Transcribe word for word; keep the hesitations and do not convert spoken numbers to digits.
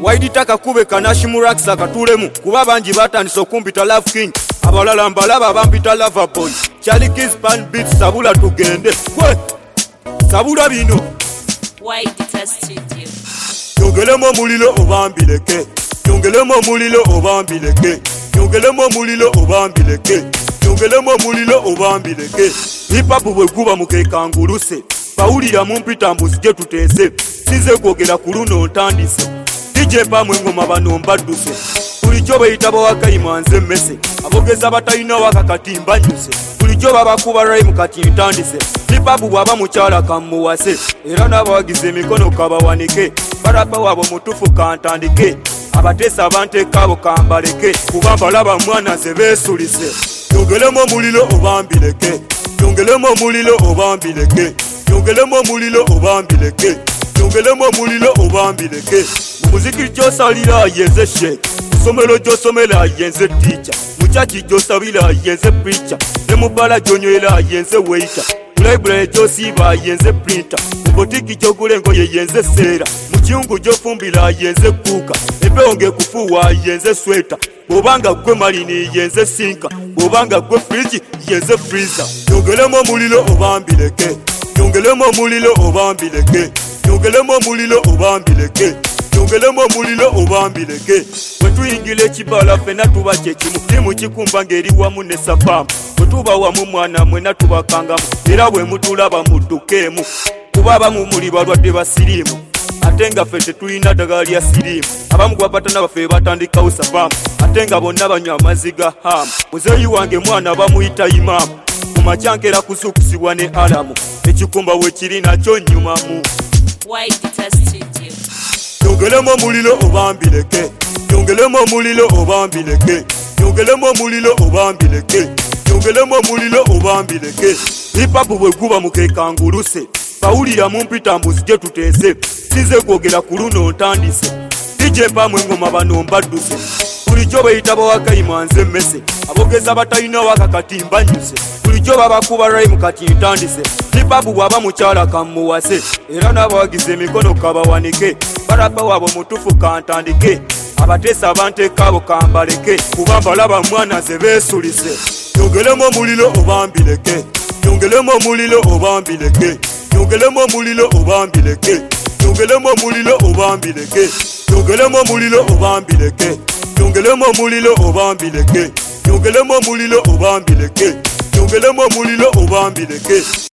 waiditaka kube kanashi muraksa katulemu kuba banji batandise okumpita Love King abalala mbalaba bampita Lover Boy Charlie Kispan beat sabula tugende we sabula bino Waidita Studio yongelemo mulilo obambileke yongelemo mulilo obambileke yongelemo mulilo obambileke yongelemo mulilo obambileke hip hop bwe guba mukekanguluse bawulira mumpita mbuzije tutese size kwogera ku luno ntandise D J pamwe ngoma bano mbadduse bulijjo bayita bawakayima nze mmese abogeza batalina wakakatimba nyuse bulijjo babakuba rhyme kati ntandise hip hop bwaba mukyala kamuwase era n'abawagiza emikono kabawanike barapa wabo mutufu kantandike abateesa abanteeka abo kambaleke kuba mbalaba mwana ze beesulise yongelemo mulilo obambileke yongelemo mulilo obambileke yongelemo mulilo obambileke yongelemo mulilo obambileke mumuziki gyosalira yenze shek musomero gyosomera yenze teacher mukyaki gyosabira yenze preacher ne mubala gyonywera yenze waiter library gyosiiba yenze printer mubotiki gyogula engoye yenze seera mukiyungu gyofumbira yenze kuuka empewo ngekufuuwa yenze sweta bw'obanga gwe malini yenze sinka bw'obanga gwe fridge yenze freezer yongelemo mulilo obambileke yongelemo mulilo obambileke yongelemo mulilo obambileke yongelemo mulilo obambileke bwe tuyingira ekibala ffenna tuba kyekimu timu kikumba ng'eri wamu ne safaamu bwe tuba wamu mwana mwena tubakangamu era bwe mutulaba muddukeemu kuba abamu muli balwadde basiriimu ate nga ffe tetulina ddagala lya siriimu abamu gwapatana baffe batandikawo safaamu ate nga bonna banywa amazzi ga haamu muzeeyi wange mwana bamuyita imaamu kumakyankera kusukusibwa ne alamu ekikumba we kiri nakyo nnyumamu Waidita Studio yongelemo mulilo obambileke yongelemo mulilo obambileke yongelemo mulilo obambileke yongelemo mulilo obambileke hip hop bwe guba mukekanguluse bawulira mumpita mbuzije tutese size kwogera ku luno ntandise D J pamwe ngoma bano mbadduse bulijjo bayita bawakayima nze mmese abogeza batalina wakakatimba nyuse bulijjo babakuba rhyme kati ntandise hip hop bwaba mukyala kamuwase era n'abawagiza emikono kabawanike barapa wabo mutufu kantandike abateesa abanteeka abo kambaleke kuba mbalaba mwana ze beesulise yongelemo mulilo obambileke yongelemo mulilo obambileke yongelemo mulilo obambileke yongelemo mulilo obambileke yongelemo mulilo obambileke yongelemo mulilo obambileke yongelemo mulilo obambileke yongelemo mulilo obambileke